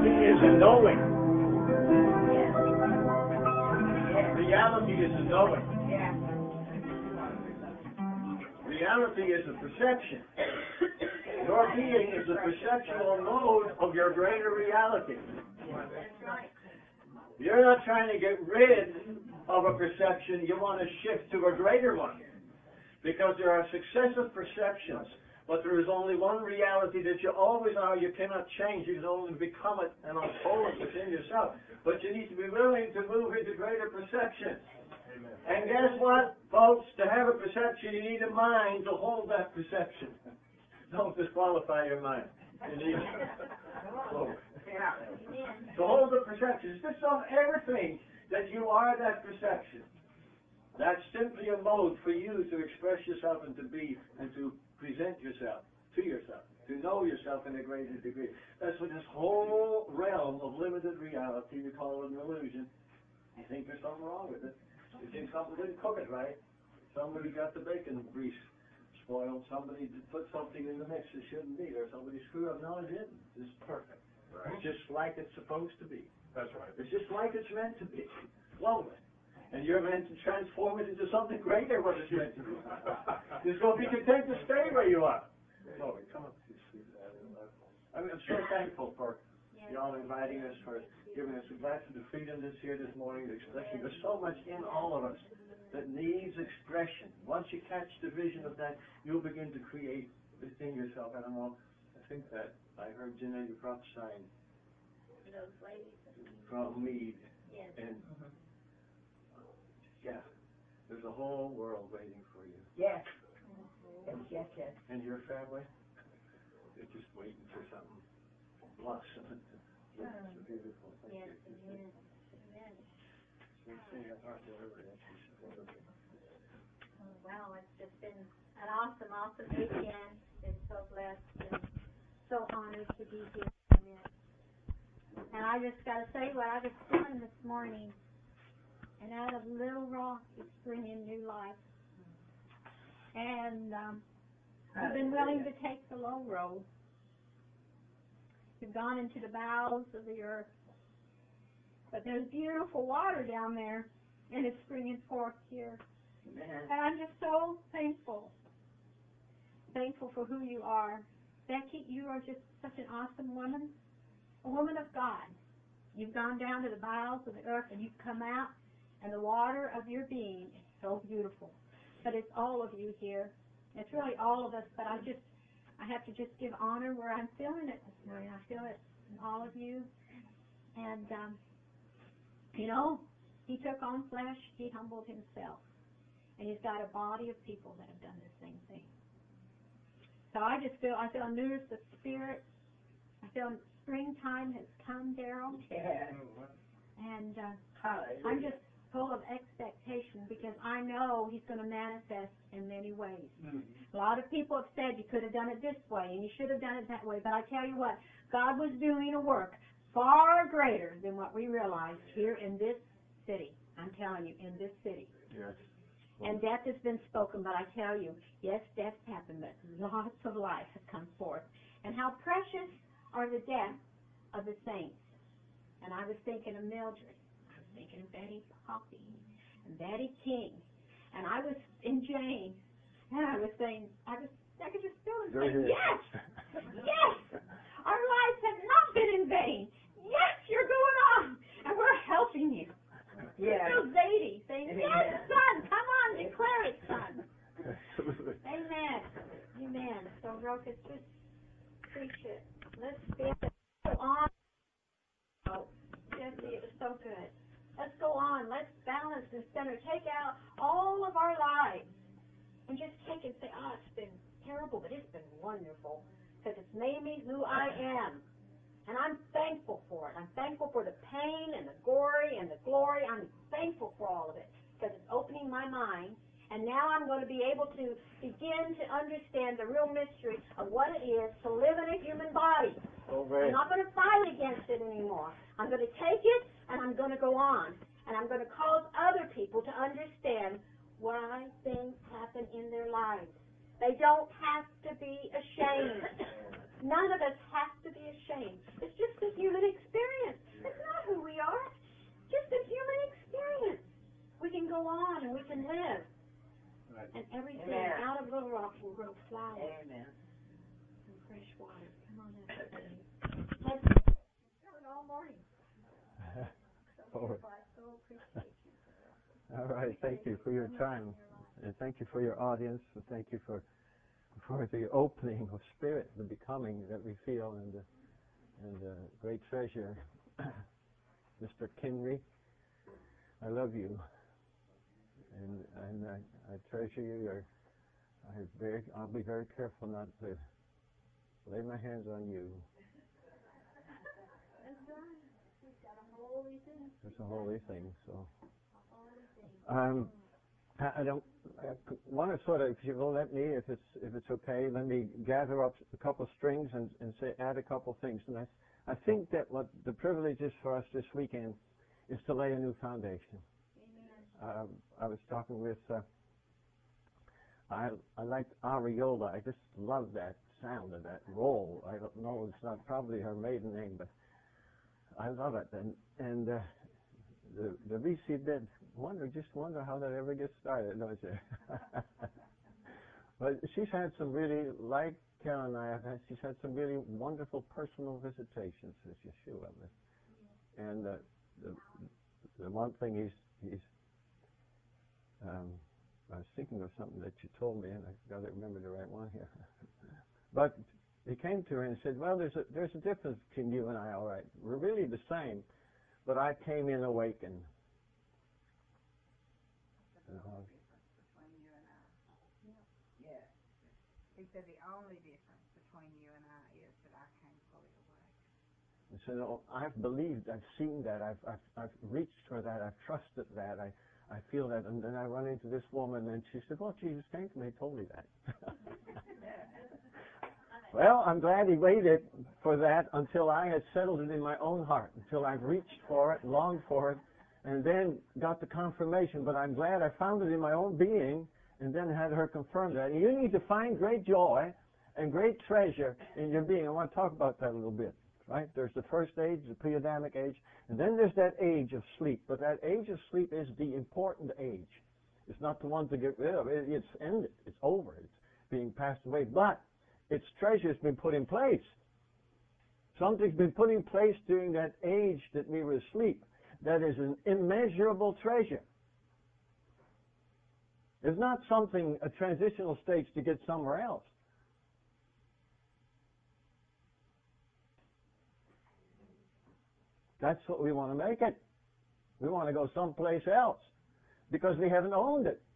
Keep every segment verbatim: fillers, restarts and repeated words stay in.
reality is a knowing. Yes. Yes. Reality is a knowing. Yeah. Reality is a perception. Your being is a perceptual mode of your greater reality. That's right. You're not trying to get rid of a perception. You want to shift to a greater one. Because there are successive perceptions, but there is only one reality that you always are. You cannot change. You can only become it and unfold it within yourself. But you need to be willing to move into greater perceptions. And guess what, folks? To have a perception, you need a mind to hold that perception. Don't disqualify your mind. You need it. So, to hold the perception. Just don't ever think that you are that perception. That's simply a mode for you to express yourself and to be and to present yourself to yourself, to know yourself in a greater degree. That's what this whole realm of limited reality, we call it an illusion. You think there's something wrong with it. You think something didn't cook it right. Somebody got the bacon grease spoiled. Somebody put something in the mix that shouldn't be there. Somebody screwed up. No, it didn't. It's perfect. Right. It's just like it's supposed to be. That's right. It's just like it's meant to be. Flow with it. And you're meant to transform it into something greater what it's meant to be. You're supposed to be content to stay where you are. Glory, come up. I mean, I'm so thankful for y'all inviting us, for giving us a glass of the freedom that's here this morning, the expression. There's so much in all of us that needs expression. Once you catch the vision of that, you'll begin to create within yourself. I don't know, I think that I heard Jeanette prophesying Those ladies. from Mead. Yes. And yeah, there's a whole world waiting for you. Yes. Yes, yes, yes. And your family, they're just waiting for something to blossom. It's Um, beautiful. Thank Yes, you. amen. Amen. So you say I thought they were actually supportive. Well, it's just been an awesome, awesome weekend. Been so blessed and so honored to be here. And I just got to say what I was feeling this morning. And out of Little Rock is bringing new life. And um, we've been willing to take the low road. We've gone into the bowels of the earth. But there's beautiful water down there, and it's springing forth here. Amen. And I'm just so thankful. Thankful for who you are. Becky, you are just such an awesome woman. A woman of God. You've gone down to the bowels of the earth, and you've come out. And the water of your being is so beautiful. But it's all of you here. It's really all of us, but I just, I have to just give honor where I'm feeling it this morning. I feel it in all of you. And, um, you know, he took on flesh, he humbled himself. And he's got a body of people that have done the same thing. So I just feel, I feel newness of spirit. I feel springtime has come, Daryl. Yeah. And uh, Hallelujah. I'm just full of expectation because I know he's going to manifest in many ways. Mm-hmm. A lot of people have said you could have done it this way and you should have done it that way, but I tell you what, God was doing a work far greater than what we realized here in this city. I'm telling you, in this city. Yes. And death has been spoken, but I tell you, yes, death's happened, but lots of life has come forth. And how precious are the deaths of the saints. And I was thinking of Mildred. I was thinking of Betty Poppy and Betty King. And I was in Jane. And I was saying, I was, I could just feel it saying, yes, yes, our lives have not been in vain. Yes, you're going on, and we're helping you. Yeah. Feel Zadie saying, yes, Amen. son, come on, declare it, son. Absolutely. Amen. Amen. So, Rokas, just preach it. Let's go on. Oh, Jesse, it was so good. Let's go on. Let's balance and center. Take out all of our lives and just take it and say, oh, it's been terrible, but it's been wonderful because it's made me who I am. And I'm thankful for it. I'm thankful for the pain and the gory and the glory. I'm thankful for all of it because it's opening my mind. And now I'm going to be able to begin to understand the real mystery of what it is to live in a human body. Okay. I'm not going to fight against it anymore. I'm going to take it and I'm going to go on. And I'm going to cause other people to understand why things happen in their lives. They don't have to be ashamed. None of us have to be ashamed. It's just a human experience. flowers. Amen. Some fresh water. Come on up. It's all morning. Oh. I so appreciate you. All right, thank you for your time, and thank you for your audience, and thank you for for the opening of spirit, the becoming that we feel, and the and the great treasure, Mister Kinry. I love you, and and I, I treasure you. You're, I very, I'll be very careful not to lay my hands on you. That's right. We've got a holy thing. It's a holy thing, so. A holy thing. Um, I, I don't I want to sort of, if you will let me, if it's if it's okay, let me gather up a couple of strings and, and say add a couple of things. And I I think that what the privilege is for us this weekend is to lay a new foundation. Amen. Um, I was talking with uh, I I liked Ariola. I just love that sound of that roll. I don't know, it's not probably her maiden name, but I love it. And and uh, the the V C bid, wonder just wonder how that ever gets started, don't you? But she's had some really, like Karen and I have had, she's had some really wonderful personal visitations with Yeshua. And uh, the the one thing he's he's um, I was thinking of something that you told me, and I got to remember the right one here. But he came to her and said, "Well, there's a there's a difference between you and I. All right, we're really the same, but I came in awakened." There's a difference between you and I. Yeah. Yes. He said the only difference between you and I is that I came fully awake. He said, "Oh, I've believed, I've seen that, I've I've I've reached for that, I've trusted that, I I feel that." And then I run into this woman, and she said, "Well, Jesus came to me, told me that." Well, I'm glad he waited for that until I had settled it in my own heart, until I've reached for it, longed for it, and then got the confirmation. But I'm glad I found it in my own being and then had her confirm that. And you need to find great joy and great treasure in your being. I want to talk about that a little bit, right? There's the first age, the pre-Adamic age, and then there's that age of sleep. But that age of sleep is the important age. It's not the one to get rid of. It, it's ended. It's over. It's being passed away. But its treasure has been put in place. Something's been put in place during that age that we were asleep. That is an immeasurable treasure. It's not something, a transitional stage to get somewhere else. That's what we want to make it. We want to go someplace else because we haven't owned it.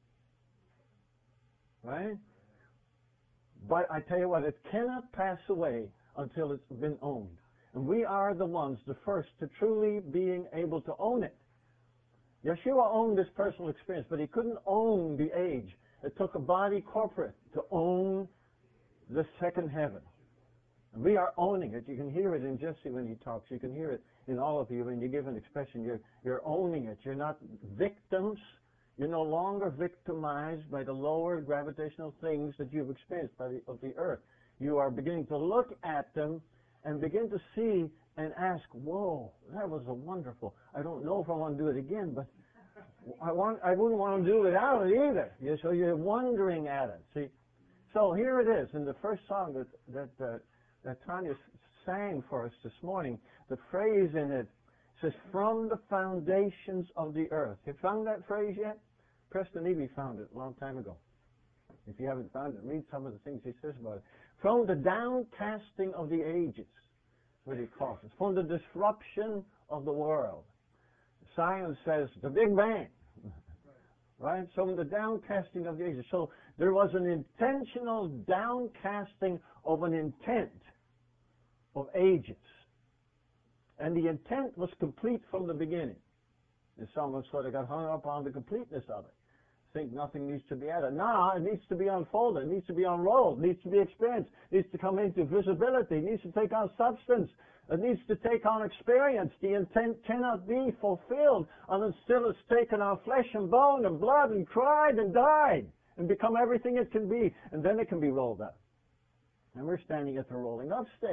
Right? But I tell you what, it cannot pass away until it's been owned. And we are the ones, the first, to truly being able to own it. Yeshua owned this personal experience, but he couldn't own the age. It took a body corporate to own the second heaven. And we are owning it. You can hear it in Jesse when he talks. You can hear it in all of you when you give an expression. You're, you're owning it. You're not victims. You're no longer victimized by the lower gravitational things that you've experienced by the, of the earth. You are beginning to look at them and begin to see and ask, whoa, that was a wonderful. I don't know if I want to do it again, but I want. I wouldn't want to do it without it either. You, so you're wondering at it. See, so here it is in the first song that that uh, that Tanya sang for us this morning. The phrase in it says, "From the foundations of the earth." You found that phrase yet? Preston Eby found it a long time ago. If you haven't found it, read some of the things he says about it. From the downcasting of the ages, that's what he calls it. From the disruption of the world. Science says the Big Bang. Right? So from the downcasting of the ages. So there was an intentional downcasting of an intent of ages. And the intent was complete from the beginning. And someone sort of got hung up on the completeness of it. Think nothing needs to be added. No, it needs to be unfolded. It needs to be unrolled. It needs to be experienced. It needs to come into visibility. It needs to take on substance. It needs to take on experience. The intent cannot be fulfilled until it's taken on flesh and bone and blood and cried and died and become everything it can be. And then it can be rolled up. And we're standing at the rolling up stage.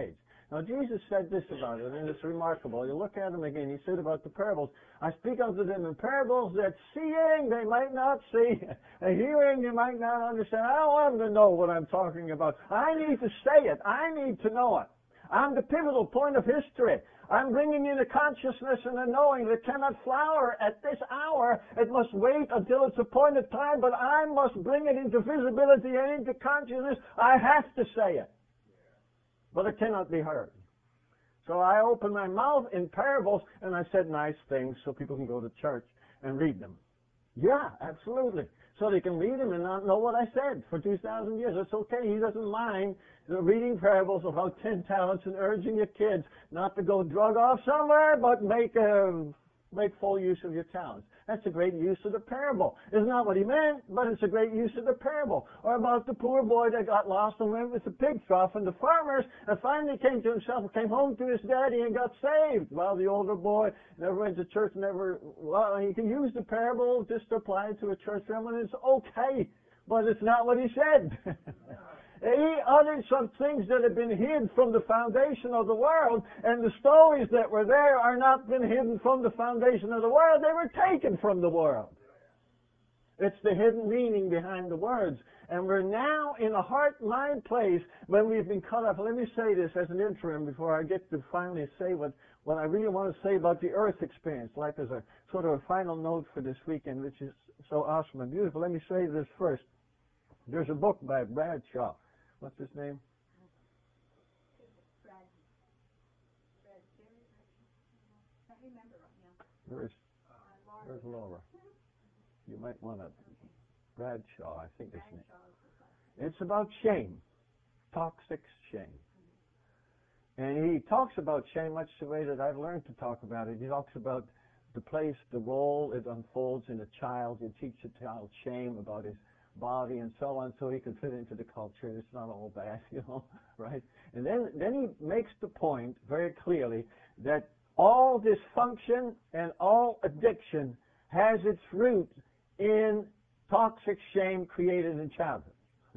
Now, Jesus said this about it, and it's remarkable. You look at him again, he said about the parables, I speak unto them in parables that seeing they might not see, and hearing they might not understand. I don't want them to know what I'm talking about. I need to say it. I need to know it. I'm the pivotal point of history. I'm bringing in a consciousness and a knowing that cannot flower at this hour. It must wait until its appointed time, but I must bring it into visibility and into consciousness. I have to say it. But it cannot be heard. So I opened my mouth in parables and I said nice things so people can go to church and read them. Yeah, absolutely. So they can read them and not know what I said for two thousand years. It's okay. He doesn't mind reading parables about ten talents and urging your kids not to go drug off somewhere, but make a, make full use of your talents. That's a great use of the parable. It's not what he meant, but it's a great use of the parable. Or about the poor boy that got lost and went with the pig trough and the farmers and finally came to himself and came home to his daddy and got saved. While the older boy never went to church, never, well, he can use the parable just to apply it to a church family, and it's okay, but it's not what he said. He uttered some things that have been hid from the foundation of the world, and the stories that were there are not been hidden from the foundation of the world. They were taken from the world. It's the hidden meaning behind the words. And we're now in a heart-mind place when we've been cut off. Let me say this as an interim before I get to finally say what, what I really want to say about the earth experience, like as a sort of a final note for this weekend, which is so awesome and beautiful. Let me say this first. There's a book by Bradshaw. What's his name? Where's, where's Laura? You might want to, Bradshaw, I think his name. It's about shame, toxic shame. And he talks about shame much the way that I've learned to talk about it. He talks about the place, the role it unfolds in a child. You teach a child shame about his body and so on, so he can fit into the culture. It's not all bad, you know, right? And then, then he makes the point very clearly that all dysfunction and all addiction has its root in toxic shame created in childhood.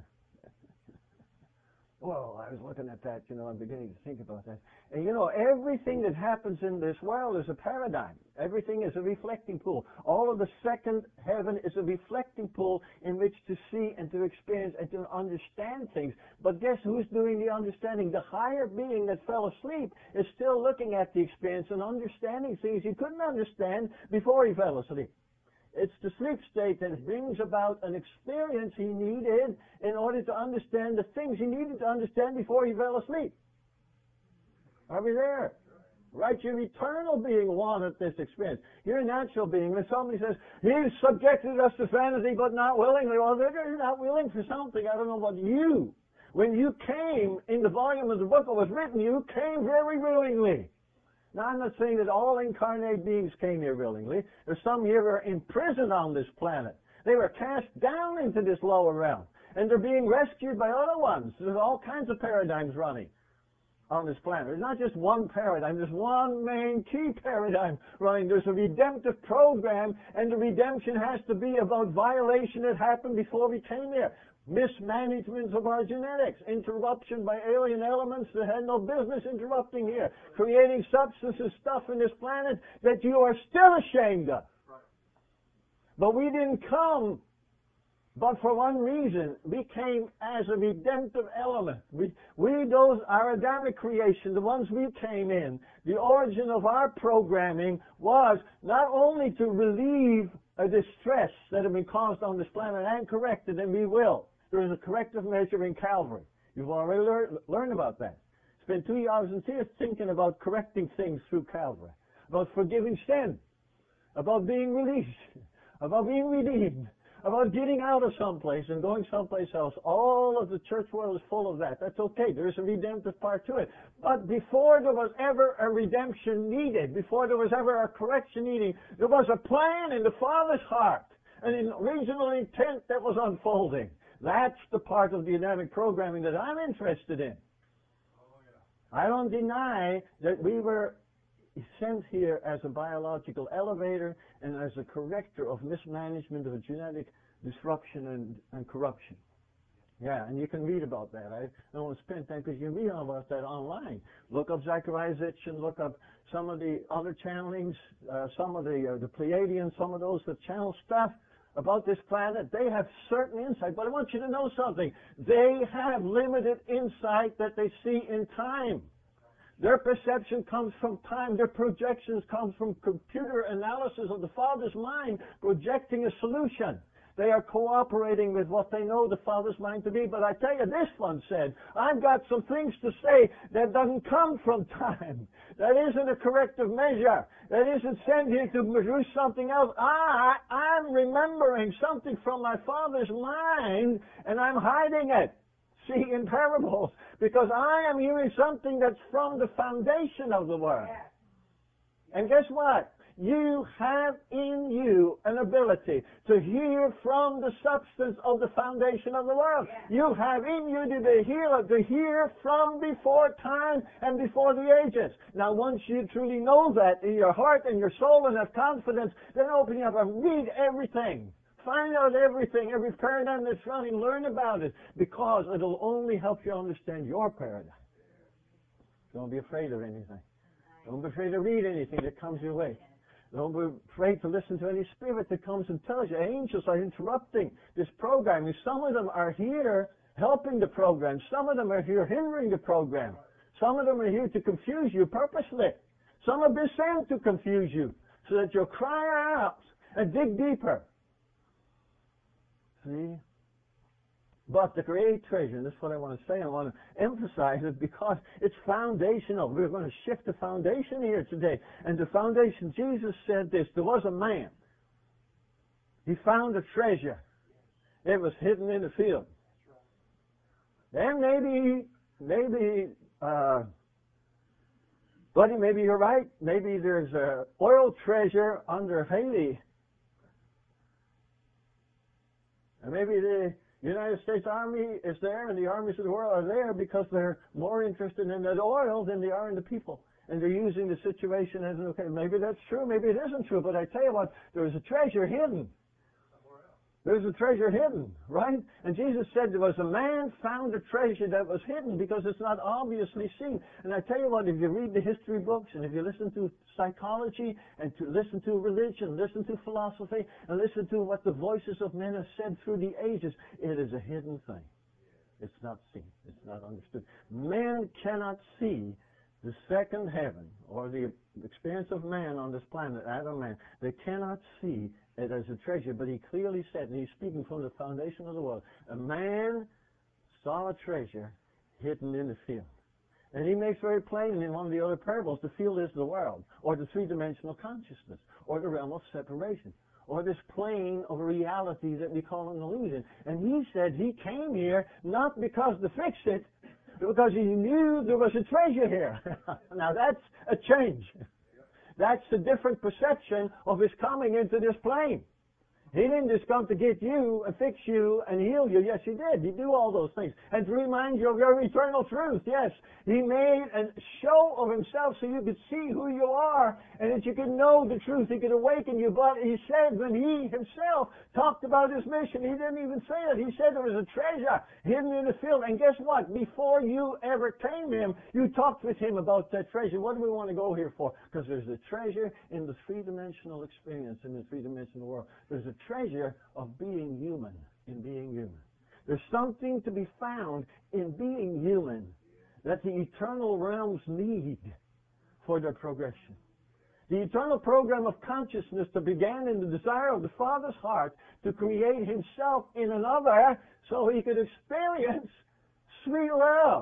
Well, I was looking at that, you know, I'm beginning to think about that. And you know, everything that happens in this world is a paradigm. Everything is a reflecting pool. All of the second heaven is a reflecting pool in which to see and to experience and to understand things. But guess who's doing the understanding? The higher being that fell asleep is still looking at the experience and understanding things he couldn't understand before he fell asleep. It's the sleep state that brings about an experience he needed in order to understand the things he needed to understand before he fell asleep. Are we there? Right? Your eternal being wanted this experience. Your natural being, when somebody says, He's subjected us to vanity but not willingly, well, they're not willing for something. I don't know about you. When you came in the volume of the book that was written, you came very willingly. Now, I'm not saying that all incarnate beings came here willingly. There's some here who are imprisoned on this planet. They were cast down into this lower realm, and they're being rescued by other ones. There's all kinds of paradigms running on this planet. There's not just one paradigm. There's one main key paradigm running. There's a redemptive program, and the redemption has to be about violation that happened before we came here. Mismanagement of our genetics, interruption by alien elements that had no business interrupting here, creating substances, stuff in this planet that you are still ashamed of. But we didn't come but for one reason. We came as a redemptive element. We, we those, our Adamic creation, the ones we came in, the origin of our programming was not only to relieve a distress that had been caused on this planet and correct it, and we will. There is a corrective measure in Calvary. You've already lear- learned about that. Spend two thousand years thinking about correcting things through Calvary, about forgiving sin, about being released, about being redeemed, about getting out of someplace and going someplace else. All of the church world is full of that. That's okay. There is a redemptive part to it. But before there was ever a redemption needed, before there was ever a correction needed, there was a plan in the Father's heart, an original intent that was unfolding. That's the part of the Adamic programming that I'm interested in. I don't deny that we were sent here as a biological elevator and as a corrector of mismanagement of genetic disruption and, and corruption. Yeah, and you can read about that. I don't want to spend time because you can read all about that online. Look up Zechariah Sitchin, look up some of the other channelings, uh, some of the uh, the Pleiadians, some of those that channel stuff about this planet. They have certain insight, but I want you to know something. They have limited insight that they see in time. Their perception comes from time. Their projections come from computer analysis of the Father's mind projecting a solution. They are cooperating with what they know the Father's mind to be. But I tell you, this one said, I've got some things to say that doesn't come from time. That isn't a corrective measure. That isn't sent here to produce something else. I, I'm remembering something from my Father's mind, and I'm hiding it. See, in parables, because I am hearing something that's from the foundation of the world. And guess what? You have in you an ability to hear from the substance of the foundation of the world. You have in you the healer to hear from before time and before the ages. Now, once you truly know that in your heart and your soul and have confidence, then open up and read everything. Find out everything, every paradigm that's running, learn about it, because it'll only help you understand your paradigm. Don't be afraid of anything. Don't be afraid to read anything that comes your way. Don't be afraid to listen to any spirit that comes and tells you. Angels are interrupting this program. Some of them are here helping the program. Some of them are here hindering the program. Some of them are here to confuse you purposely. Some have been sent to confuse you so that you'll cry out and dig deeper. See? But the great treasure, and this is what I want to say, I want to emphasize it because it's foundational. We're going to shift the foundation here today. And the foundation, Jesus said this, there was a man. He found a treasure. It was hidden in the field. And maybe, maybe, uh, buddy, maybe you're right. Maybe there's a oil treasure under Haley. And maybe the United States Army is there and the armies of the world are there because they're more interested in that oil than they are in the people. And they're using the situation as, okay, maybe that's true, maybe it isn't true, but I tell you what, there's a treasure hidden. There's a treasure hidden, right? And Jesus said there was a man found a treasure that was hidden because it's not obviously seen. And I tell you what, if you read the history books and if you listen to psychology and to listen to religion, listen to philosophy, and listen to what the voices of men have said through the ages, it is a hidden thing. It's not seen. It's not understood. Men cannot see the second heaven or the experience of man on this planet, Adam man. They cannot see it as a treasure, but he clearly said, and he's speaking from the foundation of the world, a man saw a treasure hidden in the field. And he makes very plain in one of the other parables, the field is the world, or the three-dimensional consciousness, or the realm of separation, or this plane of reality that we call an illusion. And he said he came here not because to fix it, but because he knew there was a treasure here. Now that's a change. That's a different perception of his coming into this plane. He didn't just come to get you and fix you and heal you. Yes, he did. He do all those things. And to remind you of your eternal truth. Yes, he made a show of himself so you could see who you are and that you could know the truth. He could awaken you. But he said when he himself talked about his mission, he didn't even say it. He said there was a treasure hidden in the field. And guess what? Before you ever came to him, you talked with him about that treasure. What do we want to go here for? Because there's a treasure in the three-dimensional experience, in the three-dimensional world. There's a treasure of being human, in being human. There's something to be found in being human that the eternal realms need for their progression. The eternal program of consciousness that began in the desire of the Father's heart to create himself in another so he could experience sweet love.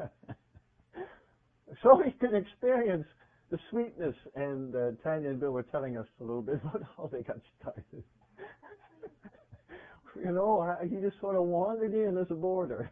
So he could experience the sweetness. And uh, Tanya and Bill were telling us a little bit about how they got started. You know, he just sort of wandered in as a boarder.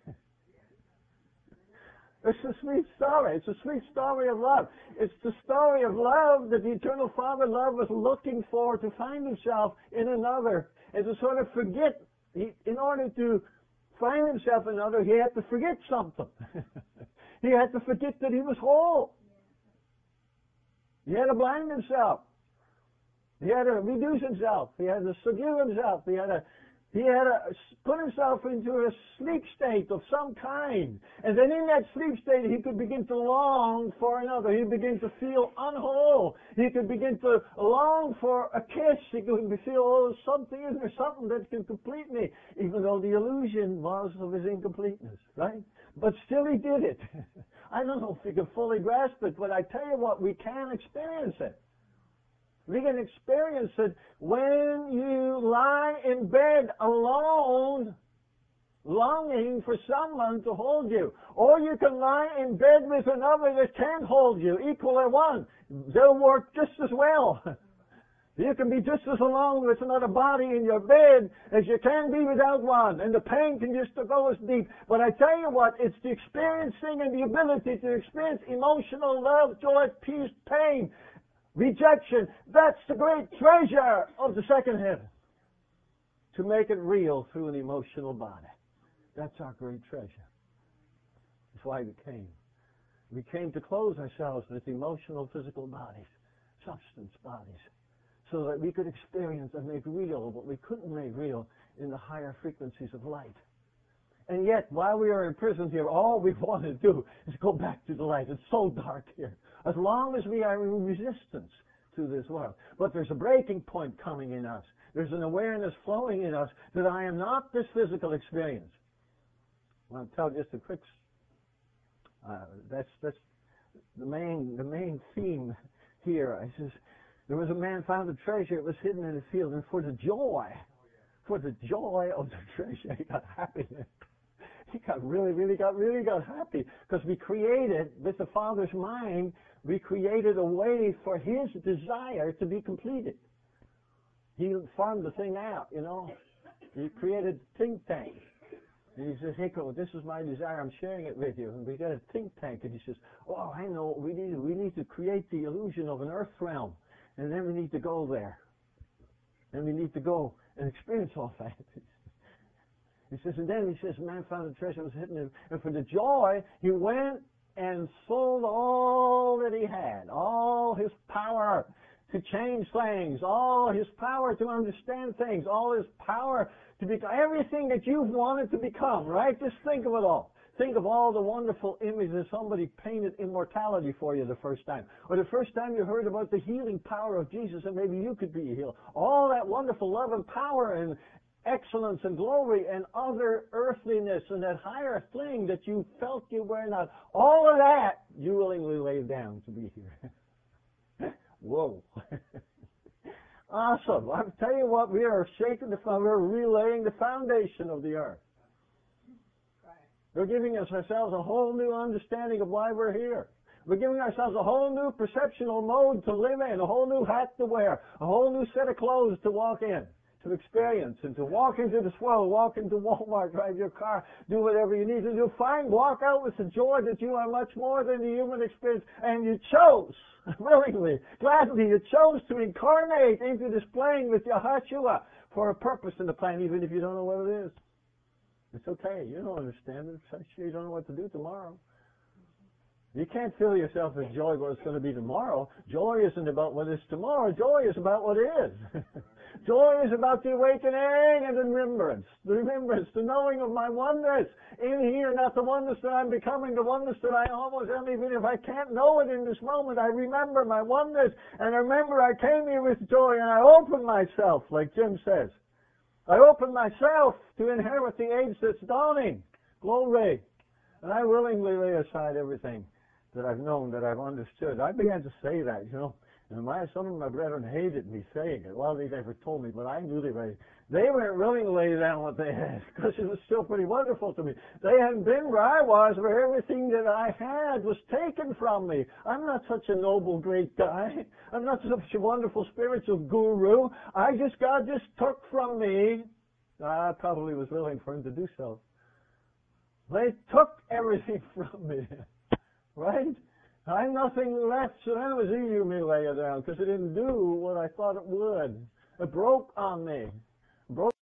It's a sweet story. It's a sweet story of love. It's the story of love that the eternal Father love was looking for to find himself in another and to sort of forget. He, in order to find himself in another, he had to forget something. He had to forget that he was whole. He had to blind himself. He had to reduce himself. He had to subdue himself. He had to He had to put himself into a sleep state of some kind. And then in that sleep state, he could begin to long for another. He'd begin to feel unwhole. He could begin to long for a kiss. He could feel, oh, something, is there something that can complete me? Even though the illusion was of his incompleteness, right? But still he did it. I don't know if you can fully grasp it, but I tell you what, we can experience it. We can experience it when you lie in bed alone, longing for someone to hold you. Or you can lie in bed with another that can hold you, equal or one. They'll work just as well. You can be just as alone with another body in your bed as you can be without one. And the pain can just go as deep. But I tell you what, it's the experiencing and the ability to experience emotional love, joy, peace, pain, rejection. That's the great treasure of the second heaven. To make it real through an emotional body. That's our great treasure. That's why we came. We came to clothe ourselves with emotional, physical bodies, substance bodies, so that we could experience and make real what we couldn't make real in the higher frequencies of light. And yet, while we are imprisoned here, all we want to do is go back to the light. It's so dark here. As long as we are in resistance to this world. But there's a breaking point coming in us. There's an awareness flowing in us that I am not this physical experience. I want to tell just a quick, uh, that's, that's the main, the main theme here. I says, there was a man found a treasure, it was hidden in a field, and for the joy, for the joy of the treasure, he got happiness. He got really, really got, really got happy. Because we created, with the Father's mind, we created a way for his desire to be completed. He farmed the thing out, you know. He created a think tank. And he says, hey, this is my desire, I'm sharing it with you. And we got a think tank. And he says, oh, I know, we need, we need to create the illusion of an earth realm. And then we need to go there. And we need to go and experience all that. He says, and then he says, man found the treasure was hidden in, and for the joy, he went and sold all that he had, all his power to change things, all his power to understand things, all his power to become everything that you've wanted to become, right? Just think of it all. Think of all the wonderful images somebody painted immortality for you the first time. Or the first time you heard about the healing power of Jesus and maybe you could be healed. All that wonderful love and power and excellence and glory and other earthliness and that higher thing that you felt you were not. All of that you willingly laid down to be here. Whoa. Awesome. I'll tell you what, we are shaking the we're relaying the foundation of the earth. We're giving us ourselves a whole new understanding of why we're here. We're giving ourselves a whole new perceptual mode to live in, a whole new hat to wear, a whole new set of clothes to walk in, to experience, and to walk into the swell, walk into Walmart, drive your car, do whatever you need to do. Fine, walk out with the joy that you are much more than the human experience, and you chose, willingly, gladly, you chose to incarnate into this plane with Yahushua for a purpose in the plan, even if you don't know what it is. It's okay. You don't understand it. I'm sure you don't know what to do tomorrow. You can't fill yourself with joy what it's going to be tomorrow. Joy isn't about what is tomorrow. Joy is about what is. Joy is about the awakening and the remembrance. The remembrance, the knowing of my oneness in here, not the oneness that I'm becoming, the oneness that I almost am. Even if I can't know it in this moment, I remember my oneness. And I remember I came here with joy and I open myself, like Jim says. I open myself to inherit the age that's dawning. Glory. And I willingly lay aside everything that I've known, that I've understood. I began to say that, you know. And my, some of my brethren hated me saying it. Well, they never told me, but I knew they were. They weren't willing to lay down what they had, because it was still pretty wonderful to me. They hadn't been where I was, where everything that I had was taken from me. I'm not such a noble, great guy. I'm not such a wonderful spiritual guru. I just, God just took from me. I probably was willing for him to do so. They took everything from me. Right? I have nothing left, so then it was easy for me to lay it down, because it didn't do what I thought it would. It broke on me. Broke